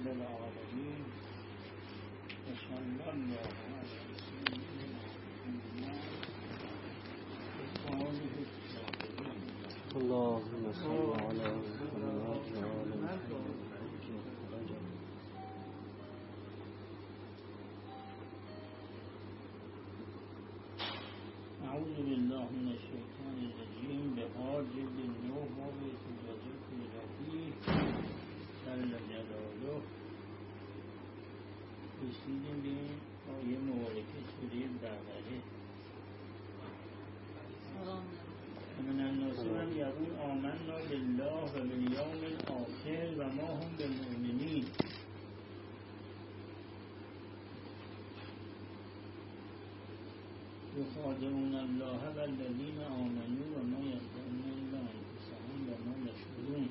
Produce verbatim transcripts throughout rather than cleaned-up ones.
للعالمين وصلى الله على سيدنا محمد اللهم صل على محمد وعلى محمد. أعوذ بالله من الشيطان الرجيم بحاجب النوح وبيت الوزيق الرفيق جل جلاله. رسیدیم به آیه مبارکه سوره بقره. من الناس من یقول آمنا بالله و بالیوم الآخر و ما هم بالمؤمنین. یخادعون الله والذین آمنوا و ما یخدعون الا انفسهم و ما یشعرون.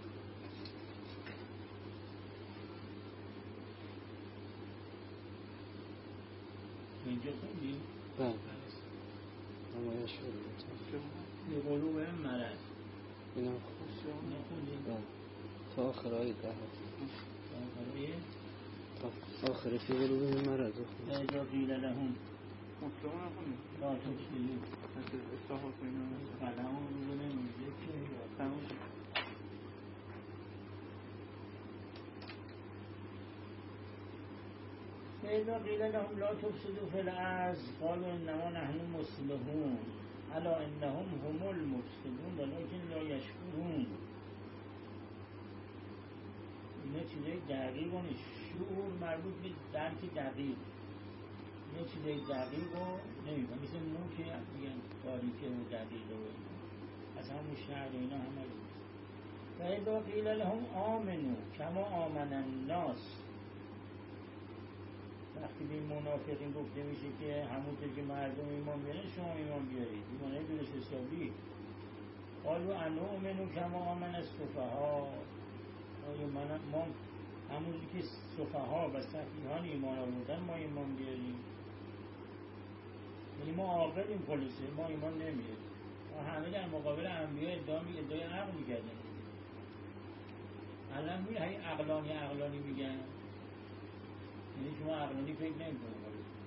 اینجا خوندیم؟ بله. و ما یشعرون. به قلوبهم مرض. اینا خوندیم؟ بله. تا آخر آیه ده هست. تا آخر آیه؟ تا آخر فی قلوبهم مرض. اذا قیل لهم مطلقا نخونیم لا تفسدوا مثل اصلاحات اینا فلهم رو نمیده که تمام اذا قیل لهم لا تفسدوا فی الارض قالوا انما نحن مصلحون الا انهم هم المفسدون ولكن لا یشعرون. اینا چیزای دقیق و شعور مربوط به درک دقیق. یه چیزای دقیق رو نمی‌فهم، مثل نو که میگن تاریکه و دقیقه و از همون شهر و اینا همه رو. و اذا قیل لهم آمنو کما آمن الناس. وقتی به این منافقین گفته میشه که همونطور که مردم ایمان بیارن شما ایمان بیارید، ایمان درست حسابی. قالوا انؤمن کما آمن السفهاء. ما همونجوری که سفها و سفیهان ایمان آوردن ما ایمان بیاریم. یعنی ما عاقلیم خلاصه، ما ایمان نمیاریم. ما همه در مقابل انبیاء ادعا می ادعای عقل میکردن. الان میره هی عقلانی عقلانی میگن. یعنی شما عقلانی فکر نمی‌کنید.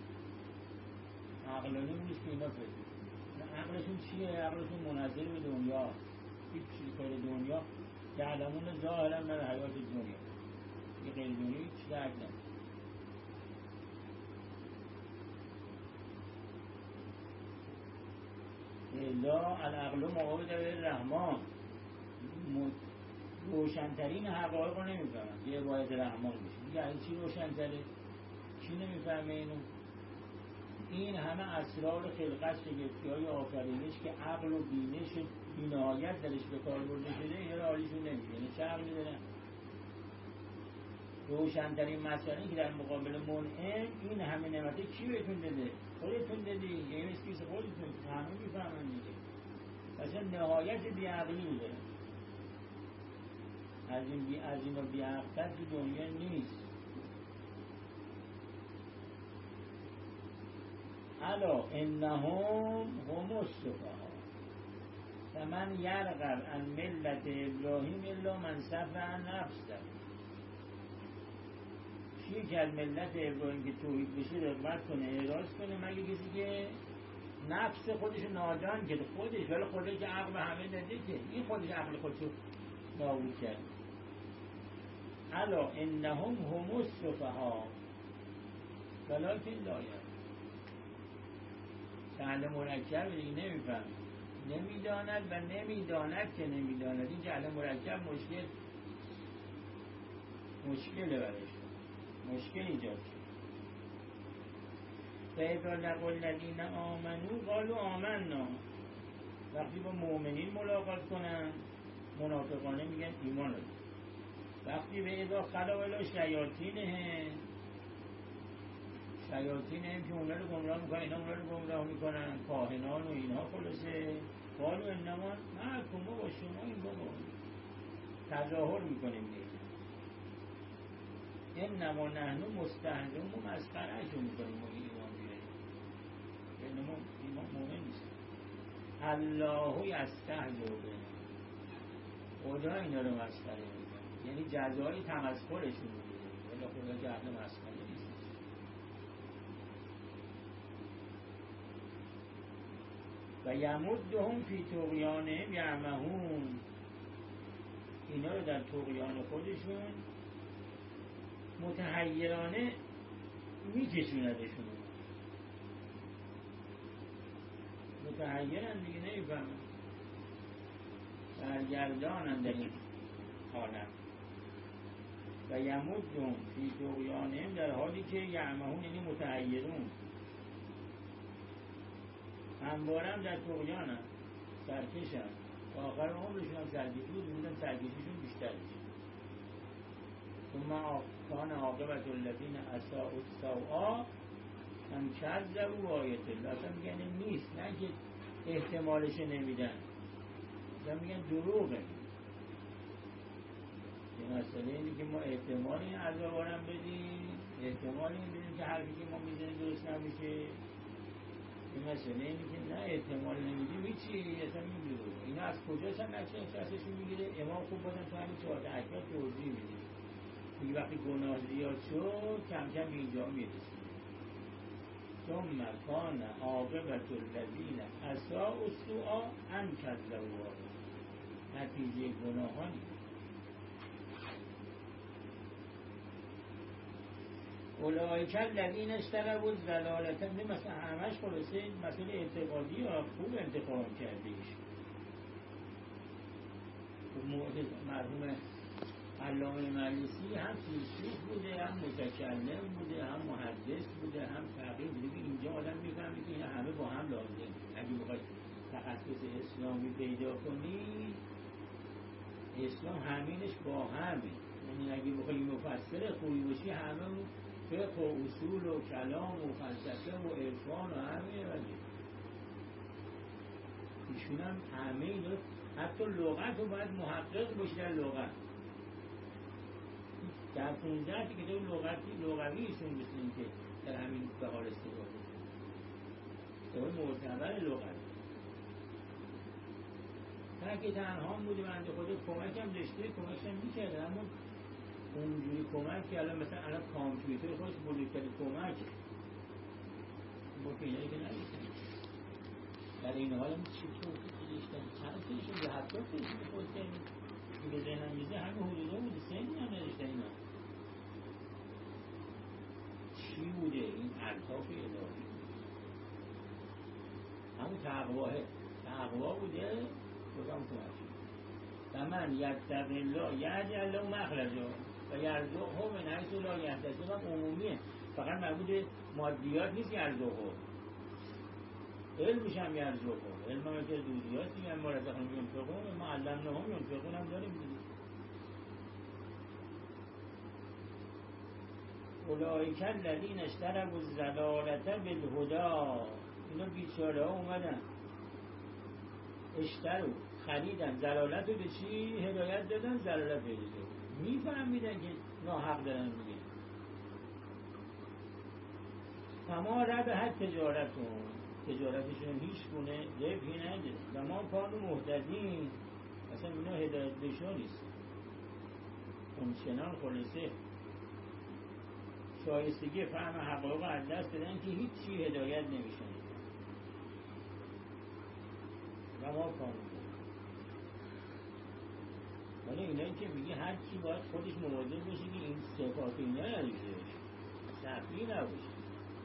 عقلانی اون نیست که اینا فکر می‌کنن. عقلشون چیه؟ عقلشون منحصر به دنیا. هیچ چیزی کار دنیا یعلمون ظاهرا من حیات دنیا. یه غیر دنیا هیچ درک نمی‌کنه. لا العقل مقابل الرحمن. روشنترین حقایق رو نمی‌فهمن. یه باید رحمان میشه. یعنی چی روشنتره؟ چی نمی‌فهمه اینو؟ این همه اسرار خلقت شگفتی‌های آفرینش که عقل و بینش بی‌نهایت درش به کار برده شده اینا رو حالیشون نمیشه. یعنی چه عقلی دارن؟ روشنترین مسئله که در مقابل منعم این همه نعمته کی بهتون داده؟ خودتون دادی. یعنی مثل کسی خودتون همه میفهمن دیگه. اصلا نهایت بی‌عقلی بوده. از این بی از این و بی‌عقل‌تر تو دنیا نیست. الا انهم هم السفهاء فمن یرغب عن ملت ابراهیم الا من سفه نفسه. چی که از ملت ابراهیم که توحید بشه رغبت کنه اعراض کنه مگه کسی که نفس خودشو نادان کرده. خودش ولی خودش که عقل همه داده که این خودش عقل خودشو نابود کرد. الا انهم هم السفهاء ولکن لا یعلمون. جهل مرکب دیگه نمیفهم، نمیداند و نمیداند که نمیداند. این جهل مرکب مشکل مشکل برش مشکل ایجاد شد. فاذا لقوا الذین آمنوا قالوا آمنا. وقتی با مؤمنین ملاقات کنن منافقانه میگن ایمان داریم. وقتی به اذا خلوا الی شیاطینهم، شیاطین هم که اونا رو گمراه میکنن اینا اونا رو گمراه میکنن، کاهنان و اینها خلاصه. قالوا انما معکم، ما با شما این بابا تظاهر میکنیم دیگه. انما نحن مستهزئون، ما مسخرهشون میکنیم ما ایمان بیاریم. یعنی ما ایمان مومن نیست. الله یستهزئ بهم، خدا اینا رو مسخره میکنه. یعنی جزای تمسخرشون میگیره. یا خدا که اهل مسخره نیست. و یمدهم فی طغیانهم یعمهون، اینا رو در طغیان خودشون متحیرانه میکشوندشون، متحیرن دیگه نمیفهمن، برگردانن در این حالت. و یمدهم فی طغیانهم، در حالی که یعمهون یعنی متحیرون، هموارم در طغیانن، سرکشن، آخر عمرشون هم سرکشی بود، بودن سرکشیشون بیشتر بشه. ثم کان عاقبة الذین اساءوا السوء ان کذبوا بآیات الله. اصلا میگن نیست، نه که احتمالش نمیدن، اصلا میگن دروغه. یه مسئله اینه که ما احتمال این عذاب رو بدیم، احتمال این بدیم که حرفی که ما میزنیم درست نمیشه. این مسئله اینه که نه احتمال نمیدیم هیچی، اصلا میگیره. اینا از کجاست هم نچه احساسشون میگیره؟ امام خوب بودن تو همین چهارده اکبر توضیح میده. میگه وقتی گناه زیاد شد کم کم به اینجا میرسید. ثم کان عاقبة الذین اساءوا السوء ان کذبوا، نتیجه گناهان اولئک الذین اشتروا الضلالة. مثلا همش خلاصه مسئله اعتقادی ها، خوب انتخاب کردیش. مرحوم علامه مجلسی هم فیلسوف بوده، هم متکلم بوده، هم محدث بوده، هم فقیه بوده. اینجا آدم میفهمه که اینا همه با هم لازم. اگه بخواید تخصص اسلامی پیدا کنی، اسلام همینش با همه. یعنی اگه بخوای مفسر خوبی باشی، همه فقه و اصول و کلام و فلسفه و عرفان و همه ولی ایشون هم همه اینا، حتی لغت رو باید محقق باشی در لغت. در پونزده که کتاب لغتی لغوی ایشون بسنیم که در همین بحال استفاده استفاده معتبر لغت. تاکه تنها بوده، بنده خدا کمک هم داشته، کمکش هم میکرده، اما اونجوری کمک که الان مثلا الان کامپیوتر خودش بزرگترین کمکه با اینایی که ندیدن. در این حال هم چطور کشیدشتن چند کشیدشون به هفته کشیده خود کنیم که به ذهنم میزه همه حدوده بوده، سنی هم نداشتن اینا. چی بوده این الطاف الهی؟ همون تقواه تقوا بوده. خدا هم کمک شد. و من یتق الله یجعل له مخرجا و یرزقه من حیث لا یحتسب. هم عمومیه، فقط مربوط به مادیات نیست. یرزقه علمش هم یرزقه، علم هم که دودیات دیگه، ما رزقناهم ینفقون، ما علمناهم ینفقون هم داریم دیگه. اولئک الذین اشتروا الضلالة بالهدی. اینا بیچاره ها اومدن اشتروا، خریدن ضلالت رو به چی؟ هدایت دادن، ضلالت پیدا کردن. میفهمیدن که ناحق دارن میگن. فما ربحت تجارتون، تجارتشون هیچ گونه ربحی نداره. و ما کانوا مهتدین، اصلا اینا هدایت بهشون نیست. اون چنان خلاصه شایستگی فهم حقایق از دست دادن که هیچ چی هدایت نمیشن. و ما کانوا، ولی اینایی که میگه هر کی باید خودش مواظب بشه که این صفات اینا نداشته باشه، سختی نباشه،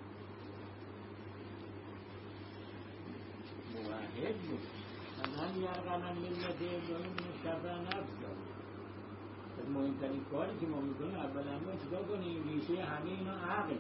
موحد باشه. من یرغمن ملت ابراهیم شفع نفس داره. از مهمترین کاری که ما میکنیم اولا ما چیکار کنیم؟ ریشه همه اینا عقل.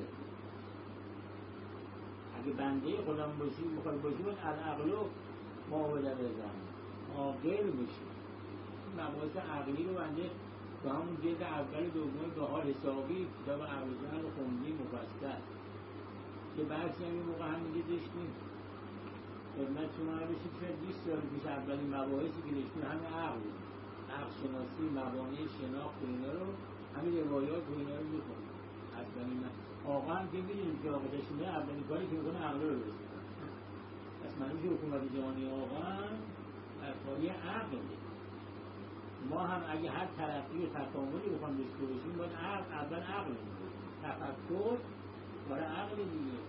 اگه بنده خودم باشی بخوای باشی باید العقل معاوده بزن، عاقل باشی. مباحث عقلی رو بنده تو همون جلد اول دوم بهار حسابی کتاب عقل جان رو خوندیم مفصل، که بحثی هم این موقع هم دیگه داشتیم خدمت شما رو بشید که بیست سال پیش اولین مباحثی که داشتیم همه عقل بود. عقل شناسی، مبانی شناخت و اینا رو، همین روایات و اینا رو میخونیم. اولین آقا هم که میدونیم که آقا داشتیمه اولین کاری که میکنه عقل رو برسید. پس منو که حکومت جهانی آقا هم برخواری عقل ما هم اگه هر ترقی و تکاملی بخوام داشته باشیم باید عقل اول عقل میشه. تفکر برای عقل دیگه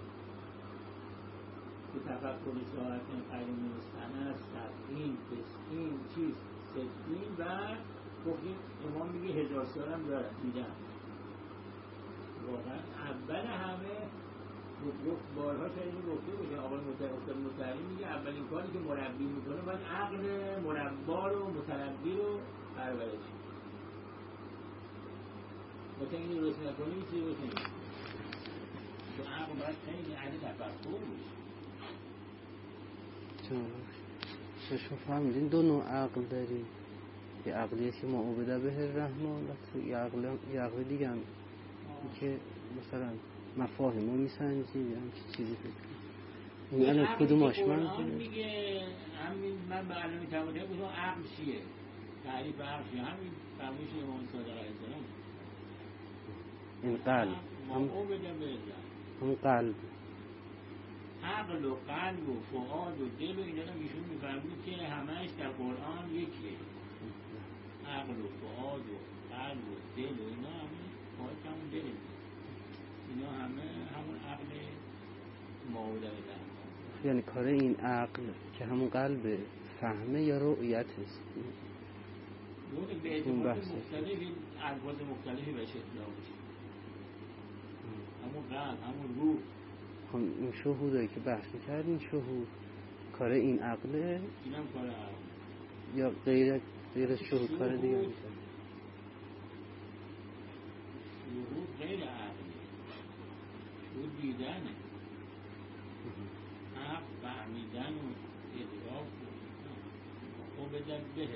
که تفکر ساعت قیوم سنه سبعین تسعین چیز ستین و گفتیم امام میگه هزار سال هم دارد دیدن واقعا اول همه گفت بارها شاید این گفته باشه آقای متحری میگه اولین کاری که مربی میکنه باید عقل مربا رو متربی رو پرورش مثلا این درست نکنه این چیزی درست نمیشه تو عقل باید خیلی عدد تفکر باشه. شما فهمیدین دو نوع عقل داریم، یه عقلیه که ما عبده به الرحمن و یه عقل, یه عقل دیگه هم که مثلا مفاهیم رو میسنجی یا همچه چیزی فکر این الان کدوماش من میگه همین من به علمی تماده بودم عقل چیه تعریف عقل چیه همین فرمایش امام صادق علیه السلام این قلب ما عبده به هم قلب عقل و قلب و فؤاد و دل و اینا رو میشون میفرمید که همش در قرآن یکیه عقل و فؤاد و قلب و دل و اینا همه فؤاد همون دل اینا همه همون عقل معودر در یعنی کار این عقل که همون قلب فهمه یا رؤیت است اون به اعتبار مختلفی الفاظ مختلفی بهش اطلاق بشه همون قلب همون روح هم این شهودایی که بحث میکردین شهود کار این عقله اینم کار عقل یا غیر غیر شهود کار دیگه میشه شهود غیر عقلی شهود دیدنه عقل فهمیدن و ادراک و عبدت به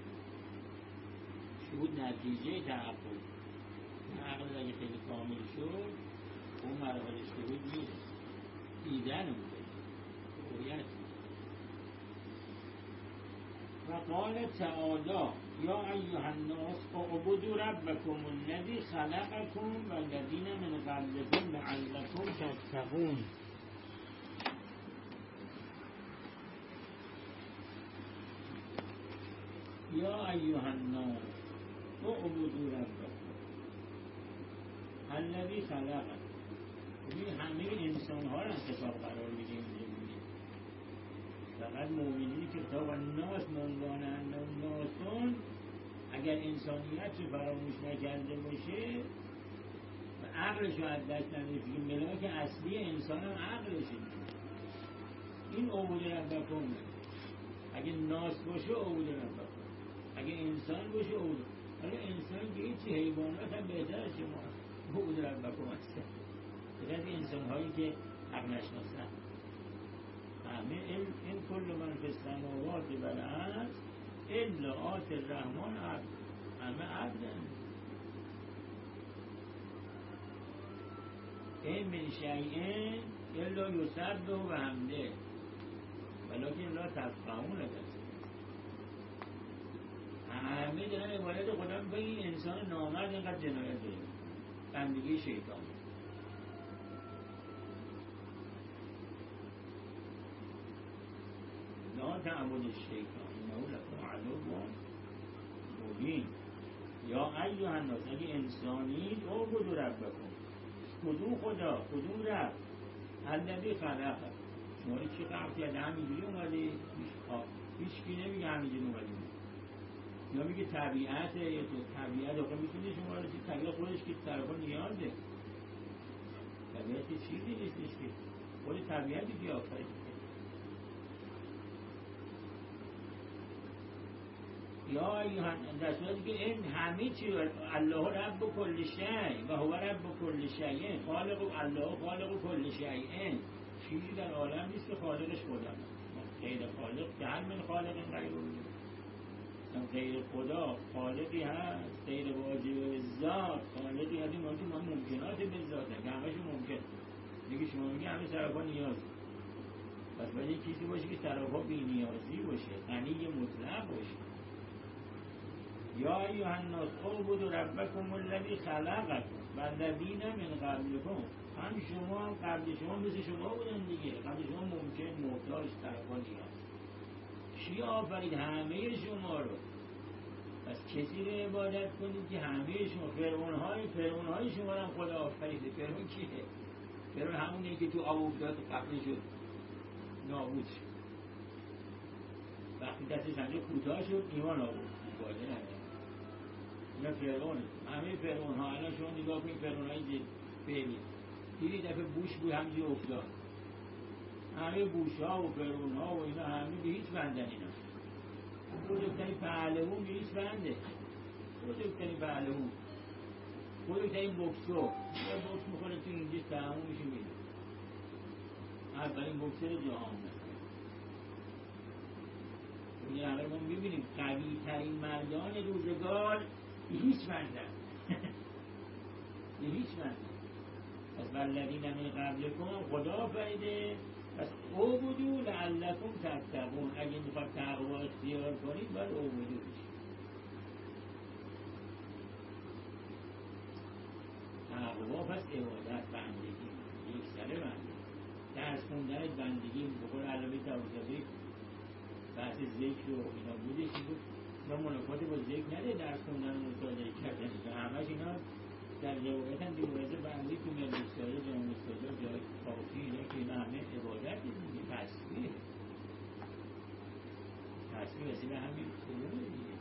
شهود نتیجه تعقل عقل اگه خیلی کامل شد اون مراحل شهود میره دیدن بوده رویت و قال تعالی یا ایها الناس اعبدوا ربکم الذی خلقکم والذین من قبلکم لعلکم تتقون یا ایها الناس اعبدوا ربکم الذی خلقکم این همه انسان ها رو انتخاب قرار میدیم فقط مومنینی که تا و ناس منگان ناسون اگر انسانیت رو فراموش نکرده باشه و عقلش رو از دست نداره که ملاک اصلی انسان هم عقلشه این عبود ربکم اگه ناس باشه عبود ربکم اگه انسان باشه عبود حالا انسان که هیچی حیوانات هم بهتر از شما عبود ربکم هسته بگرد انسان هایی که حق نشناسن همه این, این کل من فی السماوات و الارض الا آتی الرحمن عبد همه عبدن این من شیئین الا یسبح و حمده ولکن لا تفقهون تسبیحه همه دارن عبادت خدا میکنن این انسان نامرد اینقدر جنایت داره بندگی شیطان لا تعبد الشیطان انه لکم عدو مبین یا ایها الناس اگه انسانید اعبدوا ربکم کدوم خدا کدوم رب الذی خلق شما رو چی خلق کرده همینجوری اومدی هیچ کی نمیگه همینجوری اومدی یا میگه طبیعت یا تو طبیعت آخه میتونی شما رو چی طبیعت خودش که طرفا نیازه طبیعت چیزی نیستش که خود طبیعتی که آفرید یا ایها در صورتی که این همه چی الله رب کل شیء و هو رب کل شیء خالق الله خالق کل شیء چیزی در عالم نیست که خالقش خدا غیر خالق که هر من خالق غیر غیر خدا خالقی هست غیر واجب ذات خالقی هست این ما ممکنات به ذات که همه‌شون ممکن دیگه شما میگه همه طرفا نیاز پس باید یک چیزی باشه که طرفا بی نیازی باشه غنی مطلق باشه یا ایها الناس اعبدوا ربکم الذی خلقکم والذین من قبلکم هم شما هم قبل شما مثل شما بودن دیگه قبل شما ممکن محتاج طرفا نیاز چی آفرید همه شما رو پس کسی رو عبادت کنید که همه شما فرعون‌های فرعون‌های شما رو هم خدا آفریده. فرعون کیه؟ فرعون همونه که تو آب افتاد قبل شد نابود شد. وقتی دستش هنده کوتاه شد ایمان آورد باید نگه اینا فرعونه. همه فرعون‌ها الان شما نگاه کنید فرعون‌های فعلی دیدی دفعه بوش بود همجوری افتاد. همه بوش‌ها و فرعون‌ها و اینا همه به هیچ بندن. اینا بزرگترین پهلوون به هیچ بنده. بزرگترین پهلوون بزرگترین بوکسور یه بوکس میخوره تو اینجا تموم میشه میره. اولین بوکسر جهان مثلا این همه ما میبینیم قوی ترین مردان روزگار به هیچ بندن. به هیچ بندن. پس والذین من قبلکم خدا آفریده. پس اعبدوا لعلکم تتقون. اگه میخواد تقوا اختیار کنید باید اعبدوا بشید. تقوا پس عبادت بندگی یک سره بندگی. درس خوندن بندگی بقول علامه طباطبایی بحث ذکر و اینا بوده که بود ما منافات با ذکر نده. درس خوندن و مطالعه کردن و همش اینا در روایت هم دیوارزه بندگی تو مدرسه‌های جامعه استادا جای کافی اینا که اینا همه عبادت دیگه. تصویه تصویه وسیله همین قرون دیگه.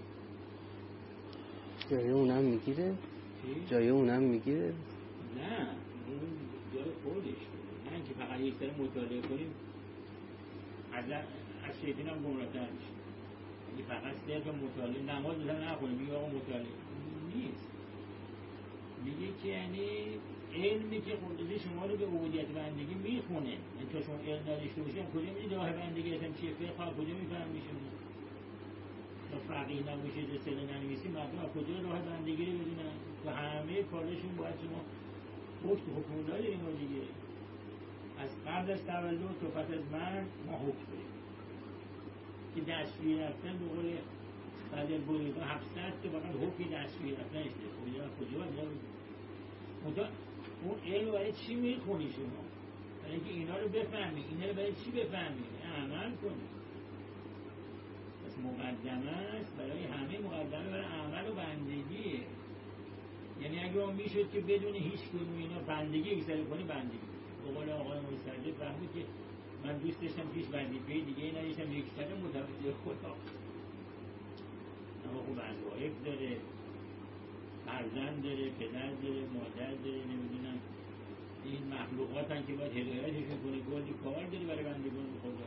جای اونم میگیره؟ جای اونم میگیره؟ نه اون جای خودش. نه اینکه فقط یک سر مطالعه کنیم از از شیطان هم گمراه‌تر میشه. اگه فقط صرف مطالعه نماز مثلا نخونیم میگه آقا مطالعه نیست. میگه که یعنی علمی که قدرت شما رو به عبودیت بندگی میخونه. این تا شما علم نداشته باشید کجا میدید راه بندگی اصلا چیه؟ فقه کجا میفهمید شما؟ تا فقیه نباشید رساله ننویسید مردم از کجا راه بندگی رو بدونن؟ تو همه کارشون باید شما حکم حکم‌الله اینا دیگه. از قبل از تولد تا پس از مرگ ما حکم داریم که دستگیر رفتن به قول بعد از بزرگان هفتصد که فقط حکم دستگیر رفتن اشته کجا کجا باید منطقه اون علم برای چی میخونی شما؟ برای اینکه اینا رو بفهمی. اینا رو برای چی بفهمی؟ عمل کنی. پس مقدمه است برای همه، مقدمه برای عمل و بندگیه. یعنی اگه اون میشد که بدون هیچ کنون اینا بندگی اکسره کنی بندگی. به قول آقای مستجد فهمید که من دوست داشتم پیش وظیفه دیگه ای نداشتم یک سره متوجه خدا. اما خوب وظایف داره، فرزند داره، پدر داره، مادر داره، نمیدونم این مخلوقات هم که باید هدایتشون کنه گلی کار داره برای بندگان خدا.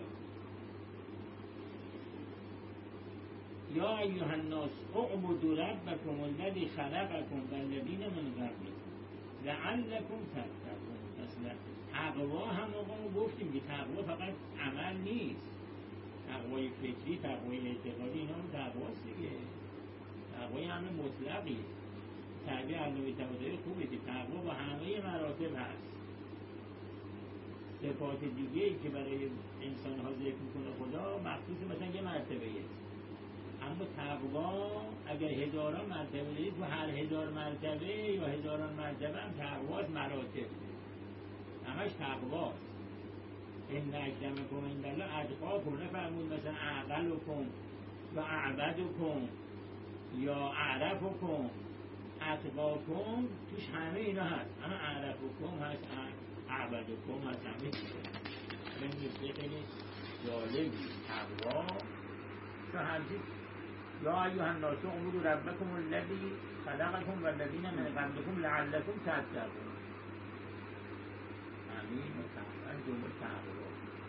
یا ایها الناس اعبدوا ربکم الذی خلقکم والذین من قبلکم لعلکم تتقون. مثلا تقوا هم آقا گفتیم که تقوا فقط عمل نیست. تقوای فکری، تقوای اعتقادی اینا هم تقواست دیگه. تقوای همه مطلقی. تعبیر علامه طباطبایی خوبه که تقوا با همه مراتب هست. صفات دیگه که برای انسان ها ذکر میکنه خدا مخصوص مثلا یه مرتبه است. اما تقوا اگر هزاران مرتبه دارید تو هر هزار مرتبه یا هزاران مرتبه هم تقواست مراتب. همش تقواست. ان اکرمکم عند الله اتقاکم. نفرمود مثلا اعقلکم یا اعبدکم یا اعرفکم. اتقاکم توش همه اینا هست. اما اعرفکم هست، اعبدکم هست، همه چیز هست. این نکته خیلی جالبی. تقوا چون همچین یا ایها الناس اعبدوا ربکم الذی خلقکم والذین من قبلکم لعلکم تتقون. همین متقن جمله تقوا.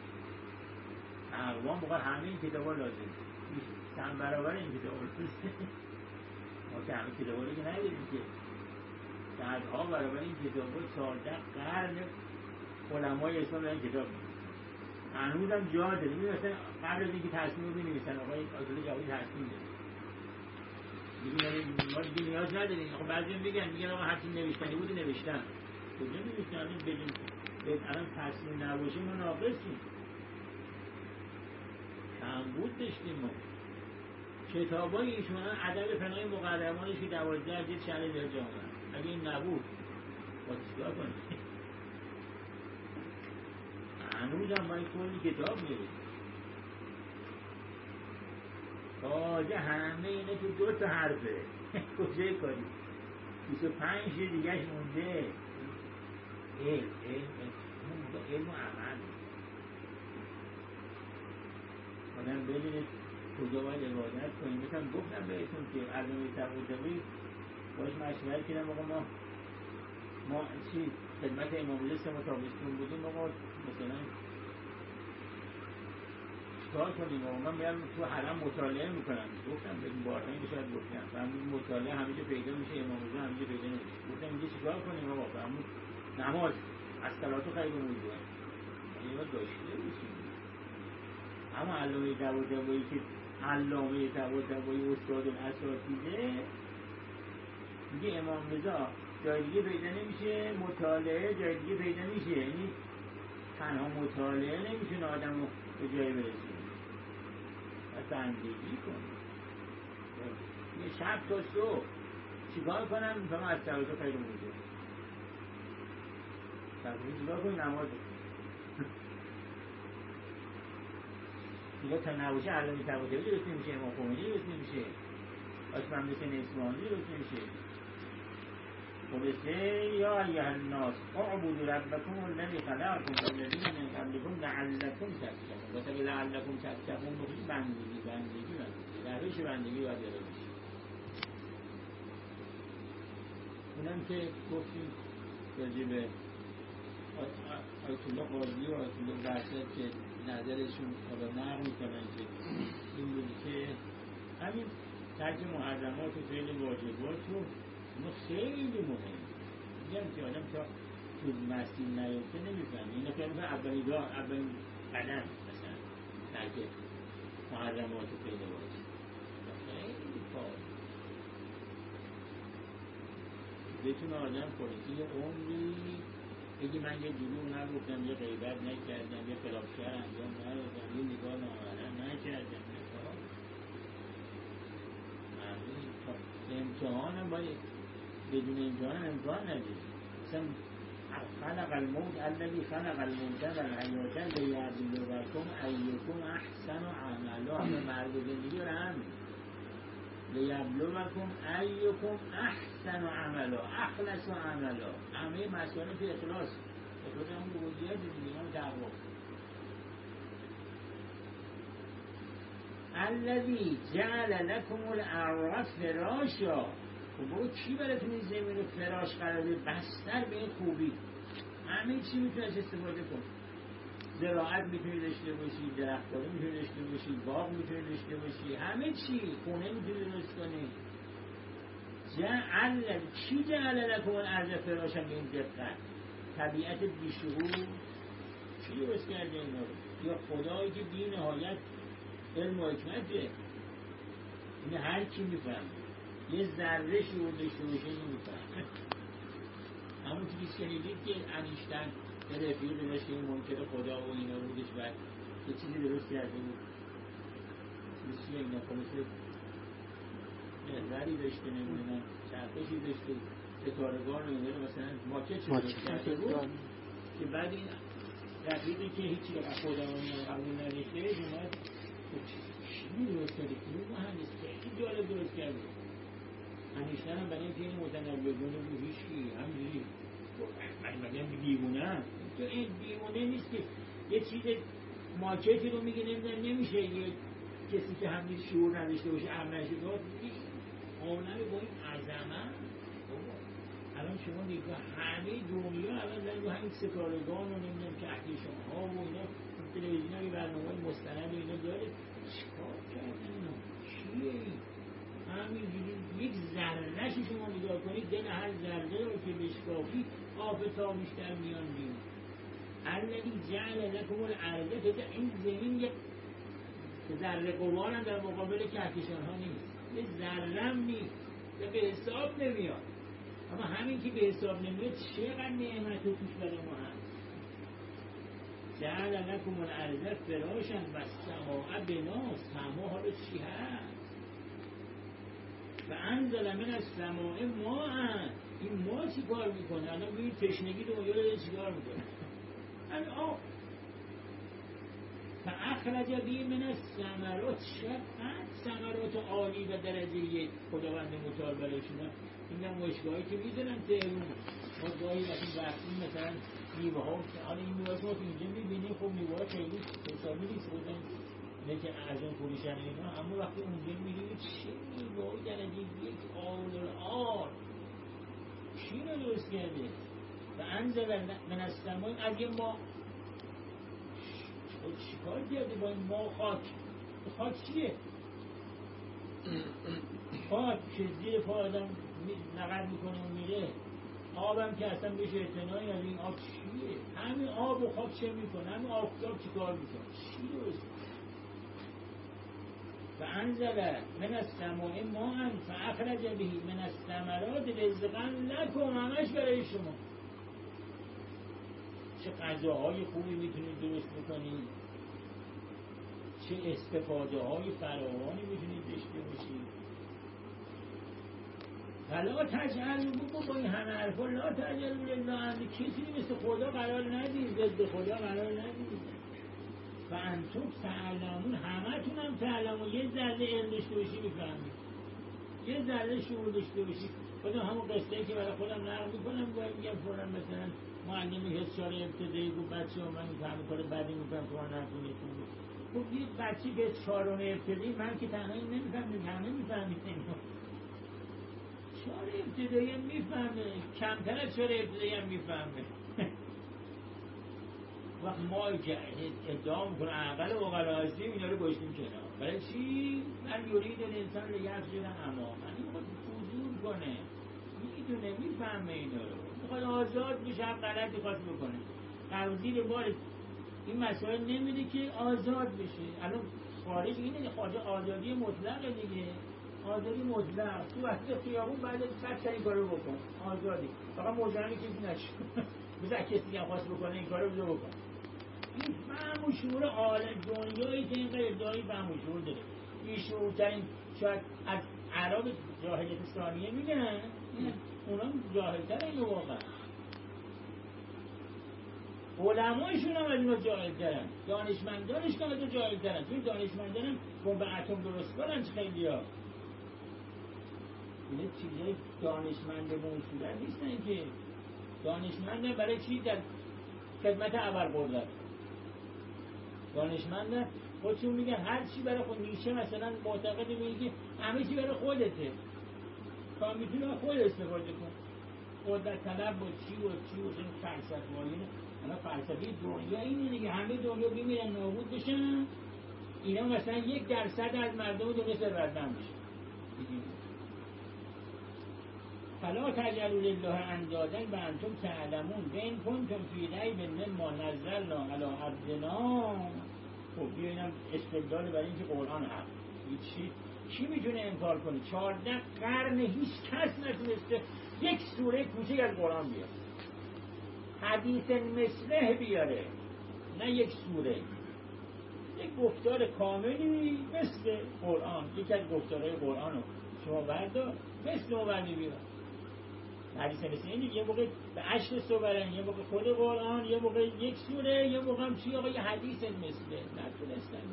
تقوا موقع همه این کتابا لازم چند برابر این کتابا ما که همه کتابا رو که نداریم که صدها برابر این کتابا چهارده قرن علمای اسلام دارن کتاب می‌نویسن. هنوز هم جا داره. می‌بینید مثلا قبل از اینکه تصمیم رو بنویسن آقای آزاد جوادی تصمیم داره. میگن ما دیگه نیاز نداریم. خب بعضی میگن میگن آقا هر چی نوشتنی بود نوشتن. کجا نوشتن؟ بدون الان تصمیم نباشه ما ناقصیم. کمبود داشتیم ما. کتابای ایشون ادب فنای مقدمانش که دوازده جلد شرح در جامعه. اگه این نبود با چیکار کنیم؟ هنوز هم باید کلی کتاب می‌ریم. تازه همه اینه تو دو تا حرفه کجای کاری بیست و پنج دیگهش مونده علم علم علم و عمل آدم ببینید کجا باید عبادت کنیم. مثلا گفتم بهتون که علامه طباطبایی باش مشورت کردم آقا ما ما چی خدمت امام رضا سه تابستون بودیم آقا مثلا چیکار کنیم آقا من میرم تو حرم مطالعه میکنم. گفتم به این بارها اینو شاید گفتم فهمید مطالعه همه جا پیدا میشه امام رضا همه جا پیدا نمیشه. گفتم اینجا چیکار کنیم آقا فهمید نماز از صلات خیر موضوع اینا داشته باشیم. اما علامه طباطبایی که علامه طباطبایی استاد الاساتیده میگه امام رضا جای دیگه پیدا نمیشه، مطالعه جای دیگه پیدا میشه. یعنی تنها مطالعه نمیتونه آدم رو به جای برسونه و بندگی کنه. یه شب تا صبح چیکار کنم؟ میتونم از صلات خیر موضوع تقریبا چیکار کنم؟ نماز دیگه تا نباشه علامه طباطبایی درست نمیشه، امام خمینی درست نمیشه، آشمند حسین اصفهانی درست نمیشه. خلاصه یا ایها الناس اعبدوا ربکم الذی خلقکم والذین من قبلکم لعلکم تتقون. واسه لعلکم تتقون بخوری بندگی بندگی بندگی روش بندگی باید یاد بشی. اونم که گفتیم راجع به آیت الله قاضی و آیت الله برشد که نظرشون حالا نقل میکنن که این بودی که همین ترک محرمات و فعل واجبات رو ما خیلی مهم میگم که آدم تا تو مسیل نیفته نمیفهم. این نفر میفهم اولین راه اولین قدم مثلا ترک محرمات و فعل واجب خیلی کار بتونه آدم پلیسی عمری بگی من یه دروغ نگفتم، یه غیبت نکردم، یه خلافکار انجام ندادم، یه نگاه نامحرم نکردم. امتحان هم باید بدون امتحان هم امتحان ندید. مثلا خلق الموت الذی خلق الموت والحیات لیبلوکم ایکم احسن عملا. همه مرگ و زندگی رو هم لیبلوکم ایکم احسن عملا اخلص عملا. همه مسائل تو اخلاص اخلاص هم بودیت دیگه هم تقوا. الذی جعل لکم الارض فراشا. خب بابا کی براتون این زمین رو فراش قرار بده؟ بستر به این خوبی. همه چی میتونی از استفاده کن. زراعت میتونی داشته باشی، درختکاری میتونی داشته باشی، باغ میتونی داشته باشی، همه چی. خونه میتونی درست کنی. جعل کی جعل لکم الارض فراشا به این دقت؟ طبیعت بیشعور کی درست کرده اینا رو؟ یا خدایی که بی نهایت علم و حکمته؟ اینه هر کی میفهم. یه ذره شعور داشته باشه نمیفهم. همون چیزی که شنیدید که انیشتن یه رفیقی داشته این منکر خدا و اینا بودش و یه چیزی درست کرده بود. چیزی اینا خلاصه محوری داشته، نمیدونم چرخشی داشته، ستارگان و اینا مثلا ماکت درست کرده بود که بعد این رفیقی که هیچی خدا و اینا قبول نداشته اومد چی درست کرده؟ این مهندس خیلی جالب درست کرده. انیشتن هم برای اینکه این متنوعگونه بود هیچی همینجوری من مگه دیوونه؟ تو این دیوونه نیست که یه چیز ماکتی رو میگه نمیدن نمیشه یه کسی که همین شعور نداشته باشه عمل نشده عالمی با این عظمت. الان شما نگاه همه دنیا الان دارن رو همین ستارگان و نمیدونم کهکشان ها و اینا تلویزیون های برنامه مستند و اینا داره. چیکار کردن اینا؟ چیه این؟ همینجوری یک ذرهش شما نگاه کنید دل هر ذره رو که بشکافی آفتاب بیشتر میان بیرون. الذی جعل لکم الارض. این زمین یک ذره غبار هم در مقابل کهکشان ها نیست، یه ذره هم نیست، به حساب نمیاد. اما همین که به حساب نمیاد چقدر نعمت و توش برای ما هست. جعل لکم الارض فراشا و السماء بنا. سما حالا چی هست؟ و انزل من السماء ماء. این ما چی کار میکنه؟ الان ببینید تشنگی دنیا رو چی کار میکنه؟ الان آب فاخرج بی من الثمرات، چقدر ثمرات عالی و درجه یک خداوند متعال برایشون. این هم مشگاهی که میدونن تهرون ما گاهی وقتی وقتی مثلا میوه ها، حالا این میوه ها اینجا میبینیم خب میوه ها خیلی حسابی نیست بودن نه که ارزان فروشن اینا، اما وقتی اونجا میبینیم چه میوه های درجه یک آل آل چی رو درست کرده و انزل من السماء، از یه ما چیکار کرده با این ما خاک؟ خاک چیه؟ خاک که زیر پا آدم نقد میکنه و میره، آبم که اصلا بهش اعتنایی از این آب چیه؟ همین آب و خاک چه میکنه؟ همین آفتاب چی کار میکنه؟ چی درست؟ و انزل من السماء ماء فاخرج به من الثمرات رزقا لکم، همش برای شما. چه غذاهای خوبی میتونید درست بکنید، چه استفاده های فراوانی میتونید داشته باشید. ولا تجعلوا، بگو با این همه حرفا لا تجعلوا لله انداد، کسی مثل خدا قرار ندید، ضد خدا قرار ندید. و انتم تعلمون، همتون هم تعلمون، یه ذره علم داشته باشی میفهمید، یه ذره شعور داشته باشی. خودم همون قصه‌ای که برای خودم نقل میکنم باید میگم فوراً مثلا معلمی حسار ابتدایی بود بچه ها من میفهمی کار بدی میکنم تو نکنید. خب یه بچه که چهارم ابتدایی، من که تنهایی نمیفهمید، همه میفهمید اینا. چهار ابتدایی هم میفهمه، کمتر از چهار ابتدایی هم میفهمه. وقت ما که ادعا میکنه عقل و عقل هستیم اینا رو گوشتیم کنار. برای چی؟ من یورید انسان رو یفت شدن اما من این خود فضول کنه، میدونه میفهمه اینا رو، میخواد آزاد بشه، هم غلطی خواست بکنه قوزیر بار این مسائل نمیده که آزاد بشه. الان خارج اینه، خارج آزادی مطلقه دیگه، آزادی مطلق تو وقتی خیابون بعد صد تا این کارو بکن، آزادی، فقط مجرمی کسی نشه بذار کسی دیگه خواست بکنه این کارو بذار بکن. این فهم و شعور عالم دنیایی که اینقدر ادعای فهم و شعور داره، این شعورترین شاید از عرب جاهلیت ثانیه میگن، اونا جاهلتر اینو واقعا، علمایشون هم از اینا جاهلترن، دانشمندانش هم از اینا جاهلترن. چون دانشمندان هم بمب اتم درست کنن خیلی ها، اینه چیزای دانشمند موصولن نیستن که. دانشمند برای چی؟ در خدمت ابرقدرت. دانشمند خودشون میگن هر چی برای خود، نیشه مثلا معتقد میگه همه چی برای خودته، تا میتونه خود استفاده کن. قدرت طلب با چی و چی و این فلسفه ماینه. اما فلسفه دنیا اینه دیگه، همه دنیا بمیرن نابود بشن، اینا مثلا یک درصد از مردم دنیا ثروتمند بشن. فلا تجعلوا لله اندادا و انتم تعلمون و ان کنتم فی ریب مما نزلنا علی عبدنا. خب اینم استدلال برای اینکه قرآن حق. چی کی میتونه انکار کنه؟ چهارده قرن هیچ کس نتونسته یک سوره کوچیک از قرآن بیاره، حدیث مثله بیاره، نه یک سوره، یک گفتار کاملی مثل قرآن. یکی از گفتارهای قرآن رو شما بردار مثل اون بردی بیار. حدیث مثل اینی یه موقع به عشر سورن، یه موقع خود قرآن، یه موقع یک سوره، یه موقع هم چی آقا یه حدیث مثله نتونستن.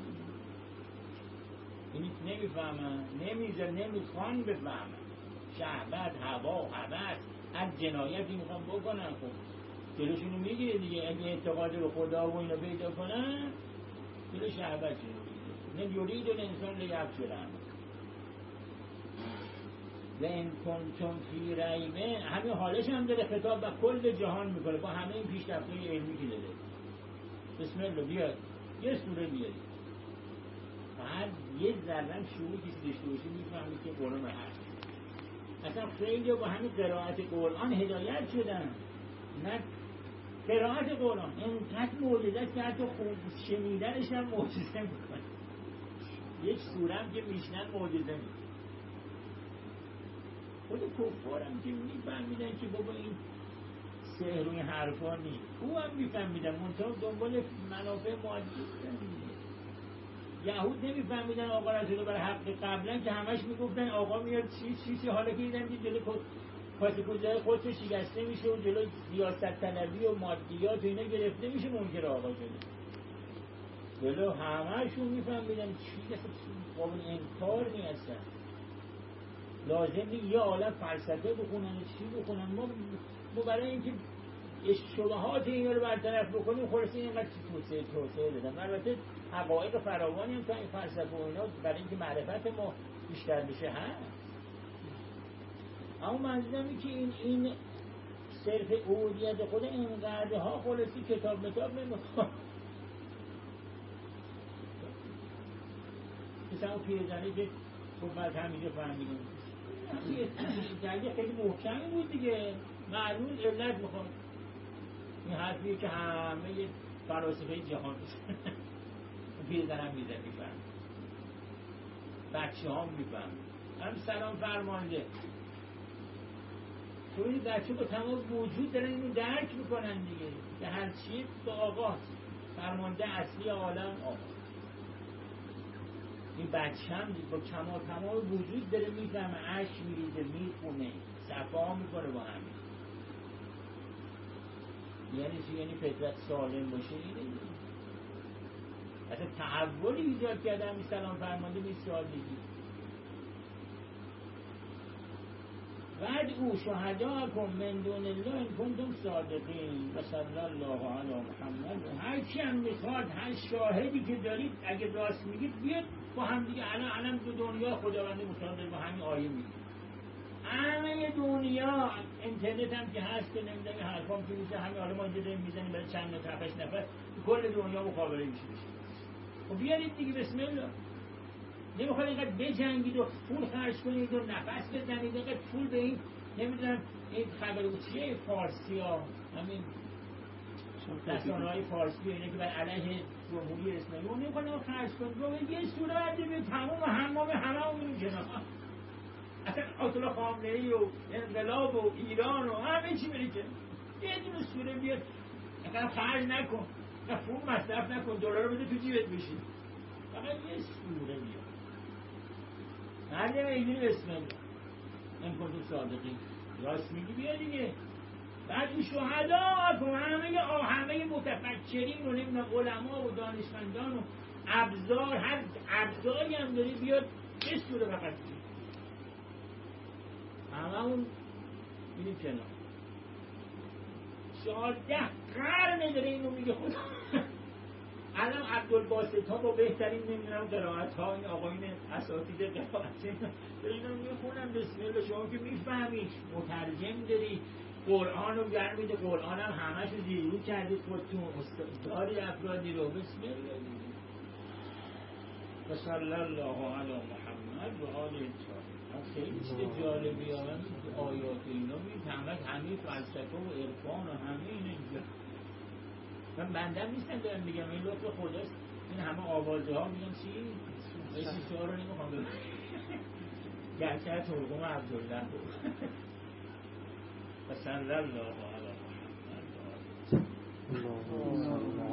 اینی نمیفهمن، نمیزن، نمیخوان بفهمن. شهوت، هوا، هوس، از جنایتی میخوان بکنن. خب جلوشونو میگیره دیگه. اگه اعتقاد به خدا و اینو پیدا کنن جلو شهوت شده. نه یورید و انسان لیفت شدن. و این کنتم فی ریبه، همین حالش هم داره خطاب به کل جهان میکنه با همه این پیشرفت‌های علمی که داره. بسم الله بیاد یه سوره بیاد، هر یه ذره شعور کسی داشته باشه میفهمه که قرآن حق. اصلا خیلی با همین قرائت قرآن هدایت شدن. نه قرائت قرآن اینقدر معجزه است که حتی خوب شنیدنش هم معجزه میکنه. یک سوره هم که میشنن معجزه میکنه. خود کفار هم که میفهمیدن که بابا این سحر و این حرفا نیست، او هم میفهمیدن منطقه دنبال منافع مادی بودن. یهود نمیفهمیدن آقا رسول برای حق قبلا که همش میگفتن آقا میاد چی چی چی، حالا که دیدن که جلو کاسه کوزه خودش شکسته میشه و جلو سیاست طلبی و مادیات و اینا گرفته میشه، منکر آقا شده. ولو همه‌شون میفهمیدن چی اصلا قابل انکار نیستن. لازم نیست یه عالم فلسفه بخونن چی بخونن. ما ما برای اینکه شبهات اینا رو برطرف بکنیم خلاص اینقدر توسعه توسعه دادن. البته حقایق فراوانی هم تو این فلسفه و اینا برای اینکه معرفت ما بیشتر بشه هست. اما منظورم اینه که این این صرف عبودیت خود اینقدر ها خلاصی کتاب متاب نمیخواد. مثلا اون پیرزنی که خب بعد همیشه فهمیدیم جنگه خیلی محکمی بود دیگه، معلوم علت میخواد. این حرفیه که همه فلاسفه جهان میزنن. پیرزن هم میزن میفهم، بچه هم میفهم. هم سلام فرمانده تو این بچه با تمام وجود دارن اینو درک میکنن دیگه. به هر چی به آقا فرمانده اصلی عالم آقا. این بچه هم با کمال تمام وجود داره میفهمه، عشق میریزه، میخونه، صفا میکنه با همین. یعنی چی؟ یعنی فطرت سالم باشه. اینه اصلا تحولی ایجاد کرده همین سلام فرمانده بیست سال دیگه. بعد او شهدا کن من دون الله ان کنتم صادقین و صلی الله علی محمد. هر چی هم میخواد، هر شاهدی که دارید اگه راست میگید بیاد با هم دیگه. الان الان تو دنیا خداوند متعال با همین آیه میگه همه دنیا اینترنت هم که هست که نمیدونم این حرفام که میشه همه حالا ما اینجا داریم میزنیم برای چند نفر پنج نفر کل دنیا مخابره میشه بشه. خب بیارید دیگه بسم الله. نمیخواد اینقدر بجنگید و پول خرج کنید و نفس بزنید اینقدر پول به این نمیدونم این خبر چیه فارسی ها همین رسانه‌های فارسی و اینا که بر علیه جمهوری اسلامی اون نمیخواد خرج کنید رو یه صورت به تمام حمام همه اون جناب اصلا آیت خامنه‌ای و انقلاب و ایران و همه چی بری که یه دونه سوره بیاد اینقدر خرج نکن، نه پول مصرف نکن، دلار رو بده تو جیبت بشین، فقط یه سوره بیاد. هر یه میدونی بسم الله این کنتون صادقین راست میگی بیا دیگه. بعد این شهدا کن همه همه متفکرین و نمیدونم علما و دانشمندان و ابزار هر ابزاری هم داری بیاد یه سوره فقط همه اون میدیم کنار. شانزده قرن داره اینو میگه خدا. الان عبدالباسط ها با بهترین نمیدونم قرائت ها این آقایین اساتید قرائت داره اینو میخونن بسم الله. شما که میفهمید مترجم داری قرآن رو گر میده، قرآن هم همش رو زیرو کردید خودتون داری افرادی رو بسم الله و صلی الله علی محمد و آل اطهار. خیلی چیز جالبی آمد آیات اینا میفهمد همه فلسفه و عرفان و همه اینه. من بنده نیستم دارم میگم این لطف خداست. این همه آوازه ها میگم چی؟ بسی سوال رو نمیخوام بگم گرچه ترقم عبدالله بود و صلی الله علی محمد.